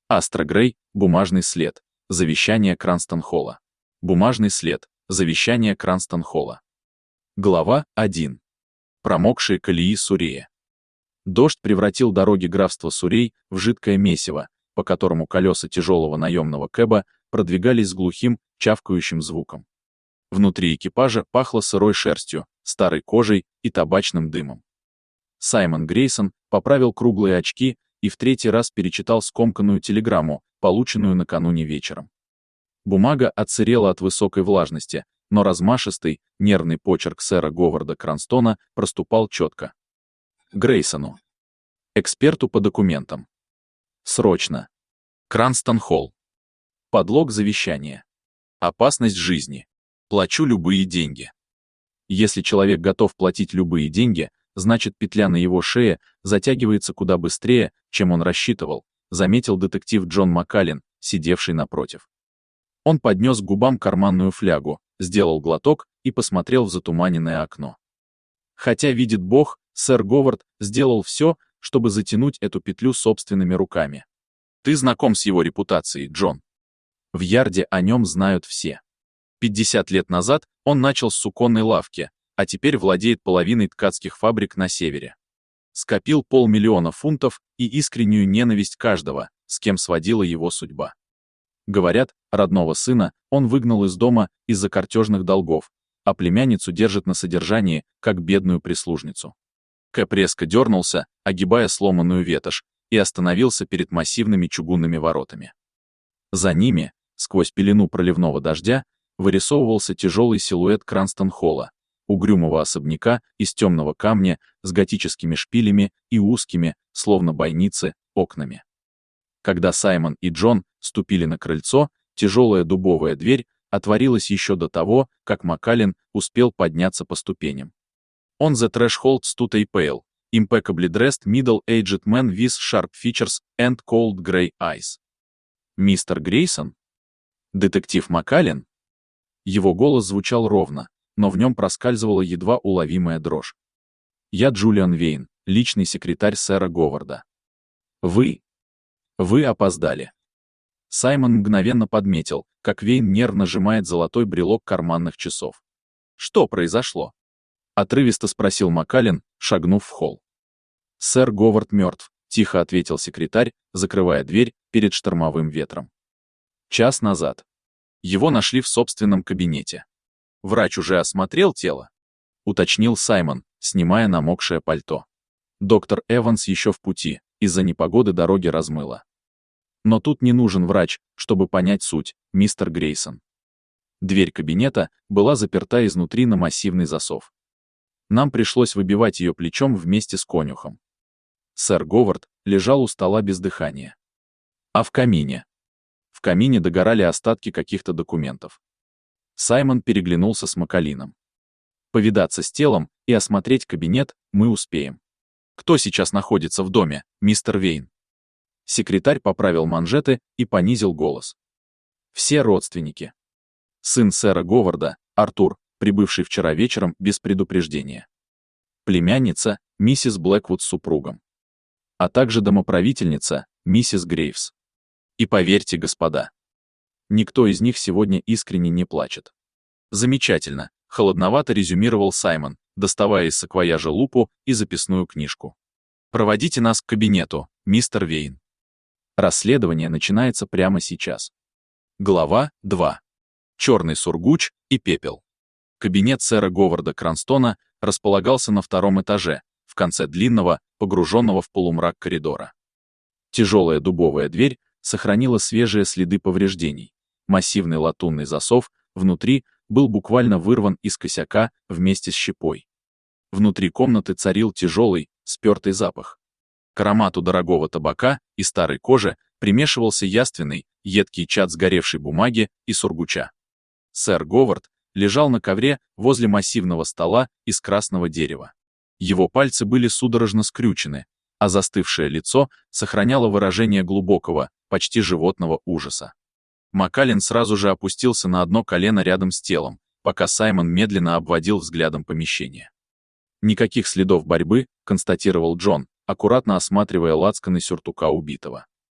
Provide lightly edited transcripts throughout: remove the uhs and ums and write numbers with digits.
Астра Грей, бумажный след, завещание Кранстон-Холла. Бумажный след, завещание Кранстон-Холла. Глава 1. Промокшие колеи Суррея. Дождь превратил дороги графства Суррей в жидкое месиво, по которому колеса тяжелого наемного кэба продвигались с глухим, чавкающим звуком. Внутри экипажа пахло сырой шерстью, старой кожей и табачным дымом. Саймон Грейсон поправил круглые очки и в третий раз перечитал скомканную телеграмму, полученную накануне вечером. Бумага отсырела от высокой влажности, но размашистый, нервный почерк сэра Говарда Кранстона проступал четко. Грейсону. Эксперту по документам. Срочно. Кранстон-Холл. Подлог завещания. Опасность жизни. Плачу любые деньги. Если человек готов платить любые деньги, значит петля на его шее затягивается куда быстрее, чем он рассчитывал, заметил детектив Джон Маккален, сидевший напротив. Он поднес к губам карманную флягу, сделал глоток и посмотрел в затуманенное окно. Хотя видит Бог, сэр Говард сделал все, чтобы затянуть эту петлю собственными руками. Ты знаком с его репутацией, Джон. В Ярде о нем знают все. 50 лет назад он начал с суконной лавки, а теперь владеет половиной ткацких фабрик на севере. Скопил 500 000 фунтов и искреннюю ненависть каждого, с кем сводила его судьба. Говорят, родного сына он выгнал из дома из-за картежных долгов, а племянницу держит на содержании, как бедную прислужницу. Кэп резко дернулся, огибая сломанную ветошь, и остановился перед массивными чугунными воротами. За ними, сквозь пелену проливного дождя, вырисовывался тяжелый силуэт Кранстон-Холла, угрюмого особняка из темного камня с готическими шпилями и узкими, словно бойницы, окнами. Когда Саймон и Джон ступили на крыльцо, тяжелая дубовая дверь отворилась еще до того, как Маккален успел подняться по ступеням. On the threshold stood a pale, impeccably dressed middle-aged man with sharp features and cold grey eyes. Мистер Грейсон? Детектив Маккален? Его голос звучал ровно, но в нем проскальзывала едва уловимая дрожь. Я Джулиан Вейн, личный секретарь сэра Говарда. Вы опоздали. Саймон мгновенно подметил, как Вейн нервно сжимает золотой брелок карманных часов. Что произошло? Отрывисто спросил Маккален, шагнув в холл. Сэр Говард мертв, тихо ответил секретарь, закрывая дверь перед штормовым ветром. Час назад. Его нашли в собственном кабинете. Врач уже осмотрел тело? Уточнил Саймон, снимая намокшее пальто. Доктор Эванс еще в пути, из-за непогоды дороги размыло. Но тут не нужен врач, чтобы понять суть, мистер Грейсон. Дверь кабинета была заперта изнутри на массивный засов. Нам пришлось выбивать ее плечом вместе с конюхом. Сэр Говард лежал у стола без дыхания. А в камине? В камине догорали остатки каких-то документов. Саймон переглянулся с Маккалином. Повидаться с телом и осмотреть кабинет мы успеем. Кто сейчас находится в доме, мистер Вейн? Секретарь поправил манжеты и понизил голос. Все родственники. Сын сэра Говарда, Артур, прибывший вчера вечером без предупреждения. Племянница, миссис Блэквуд с супругом. А также домоправительница, миссис Грейвс. И поверьте, господа, никто из них сегодня искренне не плачет. Замечательно, холодновато резюмировал Саймон, доставая из саквояжа лупу и записную книжку. Проводите нас к кабинету, мистер Вейн. Расследование начинается прямо сейчас. Глава 2. Черный сургуч и пепел. Кабинет сэра Говарда Кранстона располагался на втором этаже, в конце длинного, погруженного в полумрак коридора. Тяжелая дубовая дверь сохранила свежие следы повреждений. Массивный латунный засов внутри был буквально вырван из косяка вместе с щепой. Внутри комнаты царил тяжелый, спертый запах. К аромату дорогого табака и старой кожи примешивался яственный, едкий чад сгоревшей бумаги и сургуча. Сэр Говард лежал на ковре возле массивного стола из красного дерева. Его пальцы были судорожно скрючены, а застывшее лицо сохраняло выражение глубокого, почти животного ужаса. Маккален сразу же опустился на одно колено рядом с телом, пока Саймон медленно обводил взглядом помещение. Никаких следов борьбы, констатировал Джон, аккуратно осматривая лацканы сюртука убитого.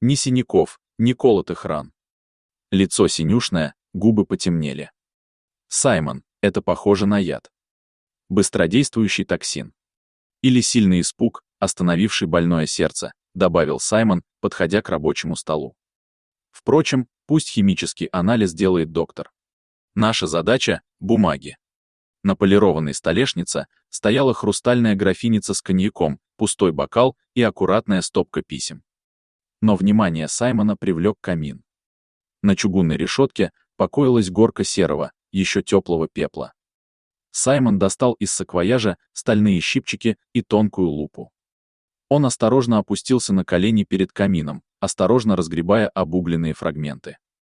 Ни синяков, ни колотых ран. Лицо синюшное, губы потемнели. Саймон, это похоже на яд. Быстродействующий токсин. Или сильный испуг, остановивший больное сердце, добавил Саймон, подходя к рабочему столу. Впрочем, пусть химический анализ делает доктор. Наша задача — бумаги. На полированной столешнице стояла хрустальная графиница с коньяком, пустой бокал и аккуратная стопка писем. Но внимание Саймона привлек камин. На чугунной решетке покоилась горка серого, еще теплого пепла. Саймон достал из саквояжа стальные щипчики и тонкую лупу. Он осторожно опустился на колени перед камином, осторожно разгребая обугленные фрагменты.